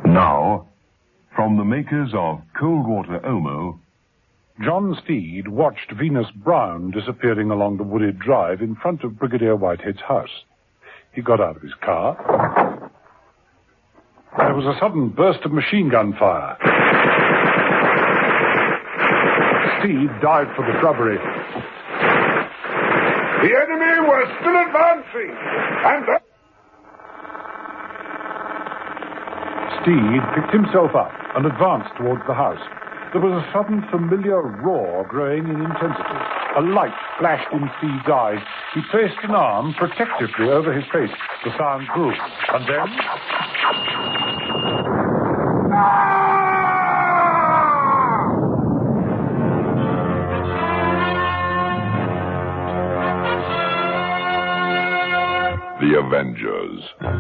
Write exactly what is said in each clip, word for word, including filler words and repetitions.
Now, from the makers of Cold Water Omo, John Steed watched Venus Brown disappearing along the wooded drive in front of Brigadier Whitehead's house. He got out of his car. There was a sudden burst of machine gun fire. Steed dived for the shrubbery. The enemy was still advancing, and... The... Steed picked himself up and advanced towards the house. There was a sudden familiar roar growing in intensity. A light flashed in Steed's eyes. He placed an arm protectively over his face. The sound grew. And then... The Avengers.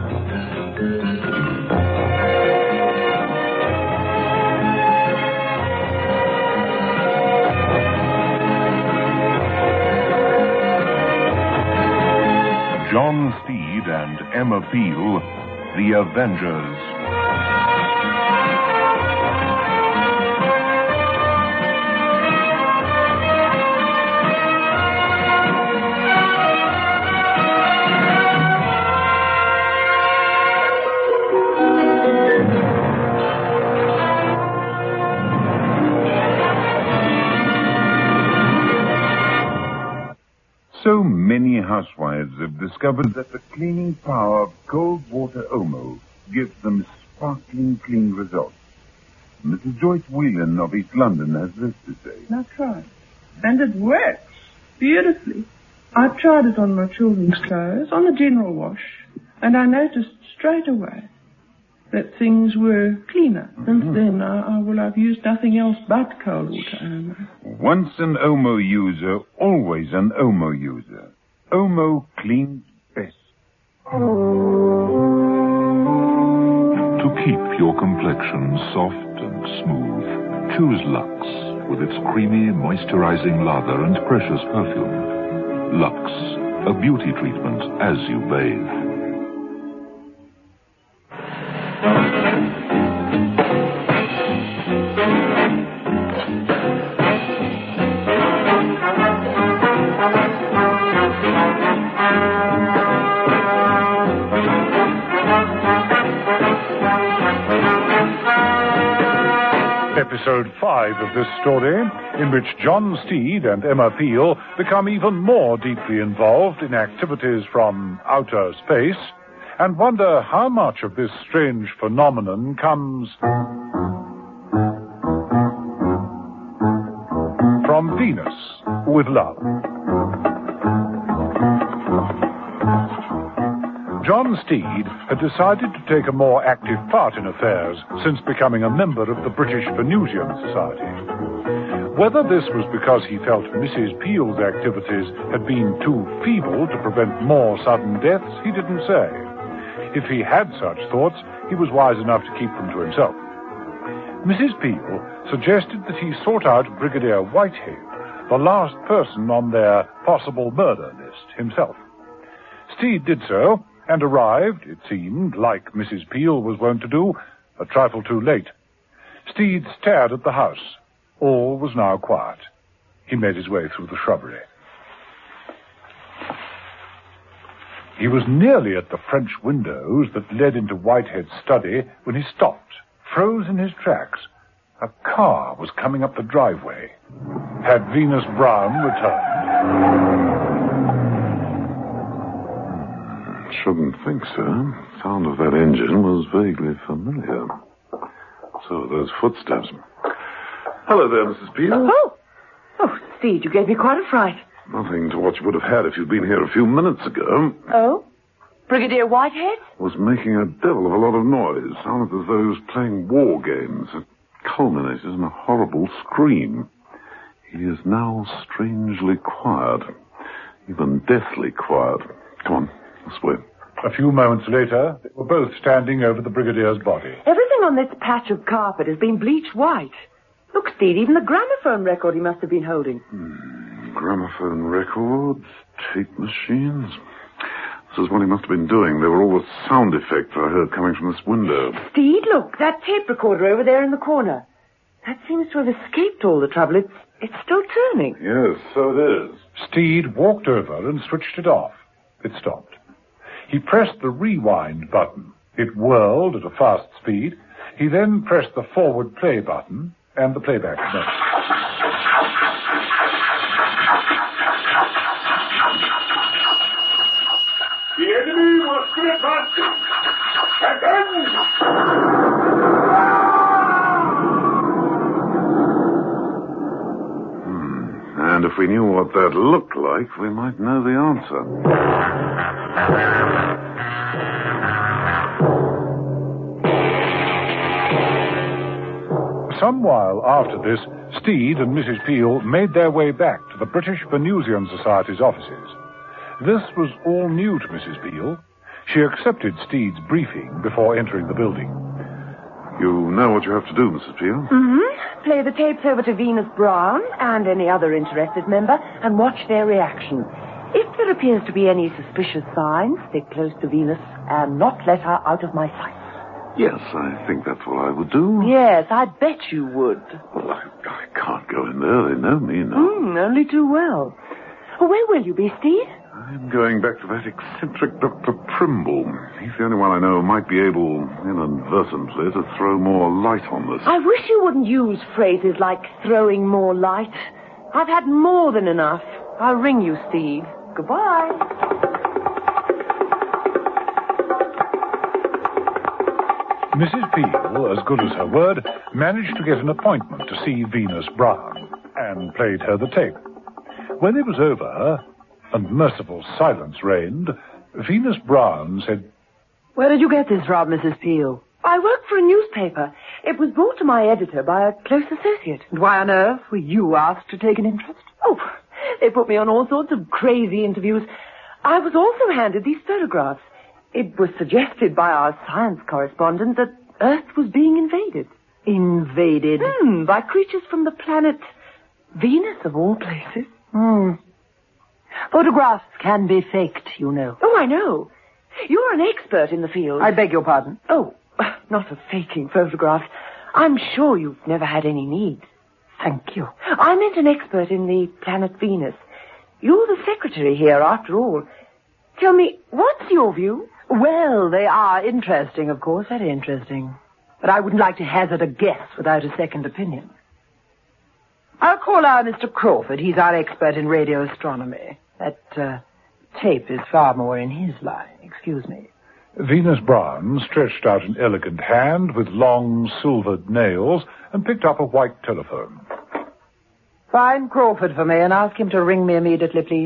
John Steed and Emma Peel, The Avengers. So many housewives have discovered that the cleaning power of Cold Water Omo gives them sparkling clean results. Missus Joyce Whelan of East London has this to say. That's right. And it works beautifully. I tried it on my children's clothes, on the general wash, and I noticed straight away that things were cleaner. Mm-hmm. Since then, I, I, well, I've used nothing else but Cold Water Omo. Once an Omo user, always an Omo user. Omo cleans best. To keep your complexion soft and smooth, choose Lux with its creamy, moisturizing lather and precious perfume. Lux, a beauty treatment as you bathe. Episode five of this story, in which John Steed and Emma Peel become even more deeply involved in activities from outer space and wonder how much of this strange phenomenon comes from Venus with love. John Steed had decided to take a more active part in affairs since becoming a member of the British Venusian Society. Whether this was because he felt Missus Peel's activities had been too feeble to prevent more sudden deaths, he didn't say. If he had such thoughts, he was wise enough to keep them to himself. Missus Peel suggested that he sort out Brigadier Whitehead, the last person on their possible murder list, himself. Steed did so, and arrived, it seemed, like Missus Peel was wont to do, a trifle too late. Steed stared at the house. All was now quiet. He made his way through the shrubbery. He was nearly at the French windows that led into Whitehead's study when he stopped, froze in his tracks. A car was coming up the driveway. Had Venus Brown returned? Shouldn't think so. Sound of that engine was vaguely familiar. So those footsteps. Hello there, Missus Peel. Oh! Oh, Steed, you gave me quite a fright. Nothing to what you would have had if you'd been here a few minutes ago. Oh? Brigadier Whitehead? Was making a devil of a lot of noise. Sounded as though he was playing war games. It culminated in a horrible scream. He is now strangely quiet. Even deathly quiet. Come on. This way. A few moments later, they were both standing over the Brigadier's body. Everything on this patch of carpet has been bleached white. Look, Steed, even the gramophone record he must have been holding. Hmm, gramophone records, tape machines. This is what he must have been doing. They were all the sound effects I heard coming from this window. Steed, look, that tape recorder over there in the corner. That seems to have escaped all the trouble. It's, it's still turning. Yes, so it is. Steed walked over and switched it off. It stopped. He pressed the rewind button. It whirled at a fast speed. He then pressed the forward play button and the playback button. The enemy was to advance. And then... Hmm. And if we knew what that looked like, we might know the answer. Some while after this, Steed and Missus Peel made their way back to the British Venusian Society's offices. This was all new to Missus Peel. She accepted Steed's briefing before entering the building. You know what you have to do, Missus Peel? Mm-hmm. Play the tapes over to Venus Brown and any other interested member and watch their reaction. If there appears to be any suspicious signs, stick close to Venus and not let her out of my sight. Yes, I think that's what I would do. Yes, I bet you would. Well, I, I can't go in there. They know me now. Mm, only too well. Where will you be, Steve? I'm going back to that eccentric Doctor Trimble. He's the only one I know who might be able, inadvertently, to throw more light on this. I wish you wouldn't use phrases like throwing more light. I've had more than enough. I'll ring you, Steve. Goodbye. Missus Peel, as good as her word, managed to get an appointment to see Venus Brown and played her the tape. When it was over, and merciful silence reigned, Venus Brown said, Where did you get this from, Missus Peel? I work for a newspaper. It was brought to my editor by a close associate. And why on earth were you asked to take an interest? Oh, they put me on all sorts of crazy interviews. I was also handed these photographs. It was suggested by our science correspondent that Earth was being invaded. Invaded? Hmm, by creatures from the planet Venus, of all places. Hmm. Photographs can be faked, you know. Oh, I know. You're an expert in the field. I beg your pardon? Oh, not for faking photographs. I'm sure you've never had any need. Thank you. I meant an expert in the planet Venus. You're the secretary here, after all. Tell me, what's your view? Well, they are interesting, of course, very interesting. But I wouldn't like to hazard a guess without a second opinion. I'll call our Mister Crawford. He's our expert in radio astronomy. That uh, tape is far more in his line. Excuse me. Venus Brown stretched out an elegant hand with long silvered nails and picked up a white telephone. Find Crawford for me and ask him to ring me immediately, please.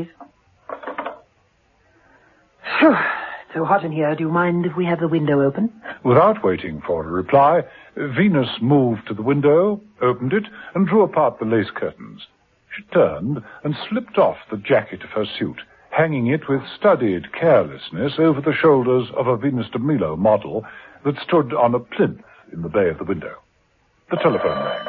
Phew. So hot in here. Do you mind if we have the window open? Without waiting for a reply, Venus moved to the window, opened it, and drew apart the lace curtains. She turned and slipped off the jacket of her suit, hanging it with studied carelessness over the shoulders of a Venus de Milo model that stood on a plinth in the bay of the window. The telephone rang.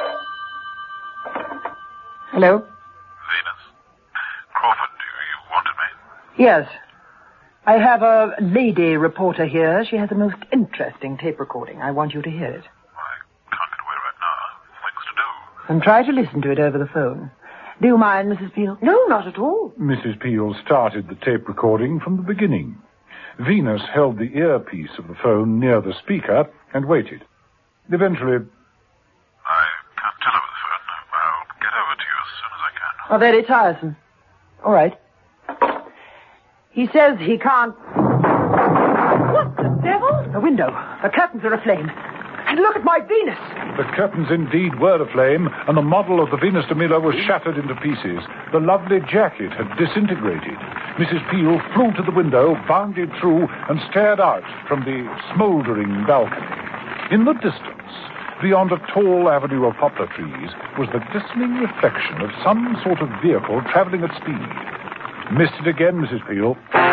Hello? Venus? Crawford, you wanted me? Yes. I have a lady reporter here. She has a most interesting tape recording. I want you to hear it. I can't get away right now. Things to do. And try to listen to it over the phone. Do you mind, Missus Peel? No, not at all. Missus Peel started the tape recording from the beginning. Venus held the earpiece of the phone near the speaker and waited. Eventually... I can't tell over the phone. I'll get over to you as soon as I can. Oh, very tiresome. All right. He says he can't... What the devil? The window. The curtains are aflame. And look at my Venus. The curtains indeed were aflame, and the model of the Venus de Milo was shattered into pieces. The lovely jacket had disintegrated. Missus Peel flew to the window, bounded through, and stared out from the smouldering balcony. In the distance, beyond a tall avenue of poplar trees, was the glistening reflection of some sort of vehicle traveling at speed. Missed it again, Missus Peel.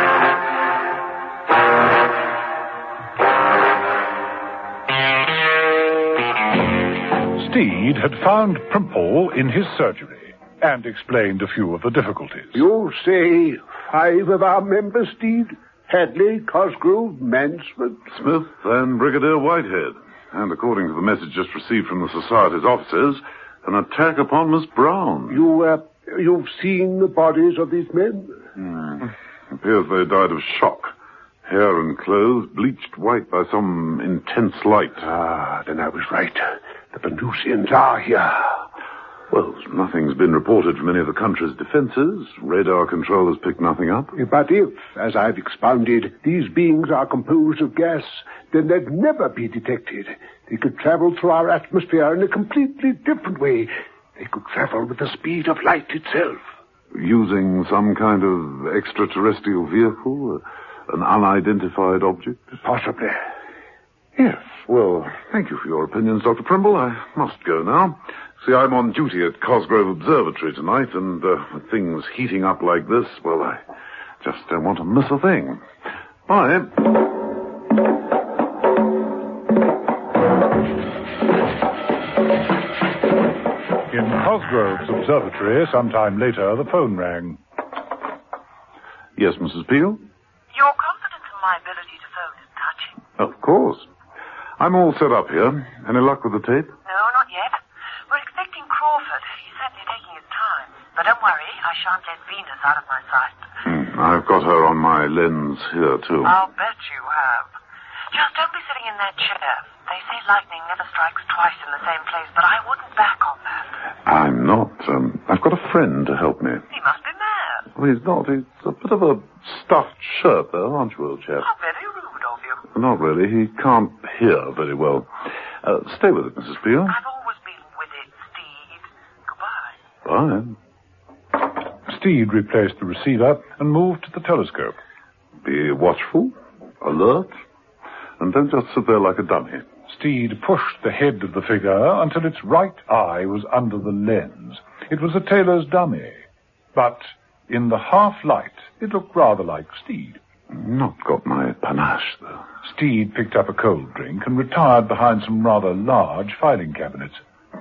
Steed had found Primple in his surgery and explained a few of the difficulties. You say five of our members, Steed? Hadley, Cosgrove, Mansford. Smith and Brigadier Whitehead. And according to the message just received from the Society's officers, an attack upon Miss Brown. You, uh, you've seen the bodies of these men? Hmm. Appears they died of shock. Hair and clothes bleached white by some intense light. Ah, then I was right. The Venusians are here. Well, nothing's been reported from any of the country's defenses. Radar controllers picked nothing up. But if, as I've expounded, these beings are composed of gas, then they'd never be detected. They could travel through our atmosphere in a completely different way. They could travel with the speed of light itself. Using some kind of extraterrestrial vehicle? An unidentified object? Possibly. Yes, well, thank you for your opinions, Doctor Primble. I must go now. See, I'm on duty at Cosgrove Observatory tonight, and uh, with things heating up like this, well, I just don't want to miss a thing. Bye. In Cosgrove's observatory, sometime later, the phone rang. Yes, Missus Peel? Your confidence in my ability to phone is touching. Of course. I'm all set up here. Any luck with the tape? No, not yet. We're expecting Crawford. He's certainly taking his time. But don't worry, I shan't let Venus out of my sight. Hmm, I've got her on my lens here, too. I'll bet you have. Just don't be sitting in that chair. They say lightning never strikes twice in the same place, but I wouldn't back on that. I'm not. Um, I've got a friend to help me. He must be mad. Well, he's not. He's a bit of a stuffed shirt, though, aren't you, old chap? How very rude of you. Not really. He can't hear very well. Uh, stay with it, Missus Peel. I've always been with it, Steed. Goodbye. Bye. Steed replaced the receiver and moved to the telescope. Be watchful, alert, and don't just sit there like a dummy. Steed pushed the head of the figure until its right eye was under the lens. It was a tailor's dummy, but in the half-light, it looked rather like Steed. Not got my panache, though. Steed picked up a cold drink and retired behind some rather large filing cabinets.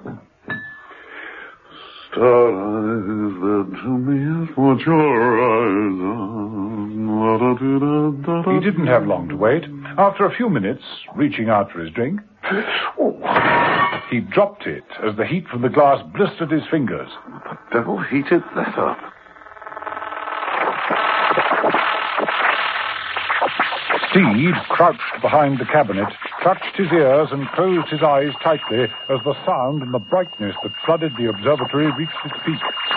Starlight is there to me is what your eyes are. He didn't have long to wait. After a few minutes, reaching out for his drink, he dropped it as the heat from the glass blistered his fingers. The devil heated that up. Steed, crouched behind the cabinet, touched his ears and closed his eyes tightly as the sound and the brightness that flooded the observatory reached its peak.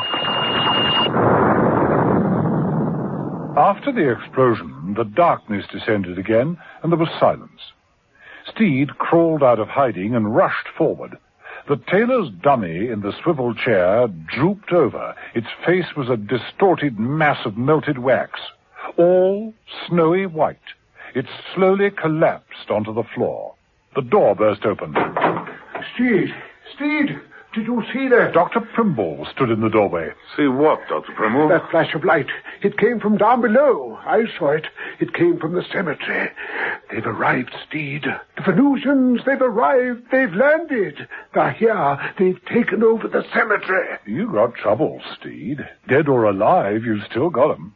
After the explosion, the darkness descended again, and there was silence. Steed crawled out of hiding and rushed forward. The tailor's dummy in the swivel chair drooped over. Its face was a distorted mass of melted wax, all snowy white. It slowly collapsed onto the floor. The door burst open. Steed! Steed! Did you see that? Doctor Primble stood in the doorway. See what, Doctor Primble? That flash of light. It came from down below. I saw it. It came from the cemetery. They've arrived, Steed. The Venusians, they've arrived. They've landed. They're here. They've taken over the cemetery. You got trouble, Steed. Dead or alive, you've still got 'em.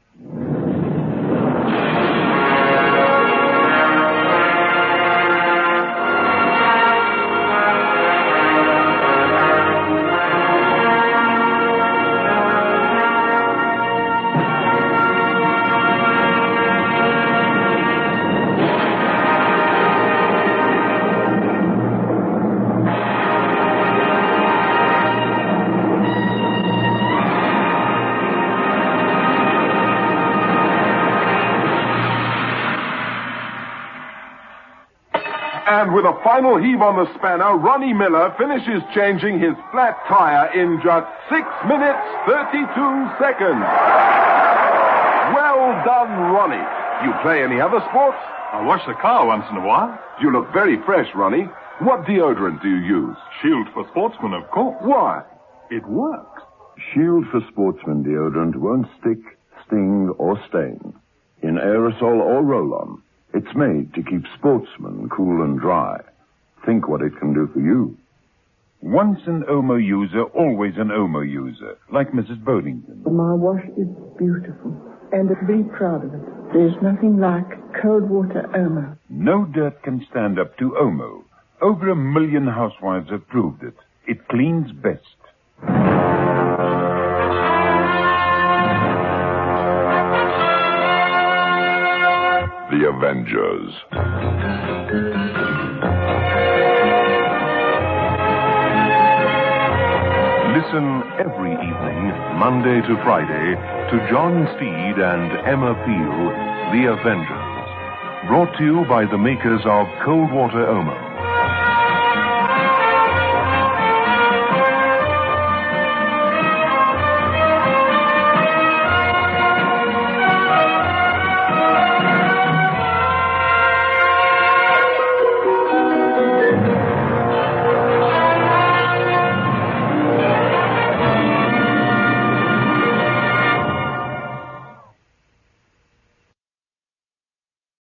And with a final heave on the spanner, Ronnie Miller finishes changing his flat tire in just six minutes, thirty-two seconds. Well done, Ronnie. You play any other sports? I wash the car once in a while. You look very fresh, Ronnie. What deodorant do you use? Shield for Sportsmen, of course. Why? It works. Shield for Sportsmen deodorant won't stick, sting, or stain. In aerosol or roll-on. It's made to keep sportsmen cool and dry. Think what it can do for you. Once an Omo user, always an Omo user, like Missus Bodington. My wash is beautiful. and be proud of it. There's nothing like cold water Omo. No dirt can stand up to Omo. Over a million housewives have proved it. It cleans best. The Avengers. Listen every evening, Monday to Friday, to John Steed and Emma Peel, The Avengers. Brought to you by the makers of Cold Water Omo.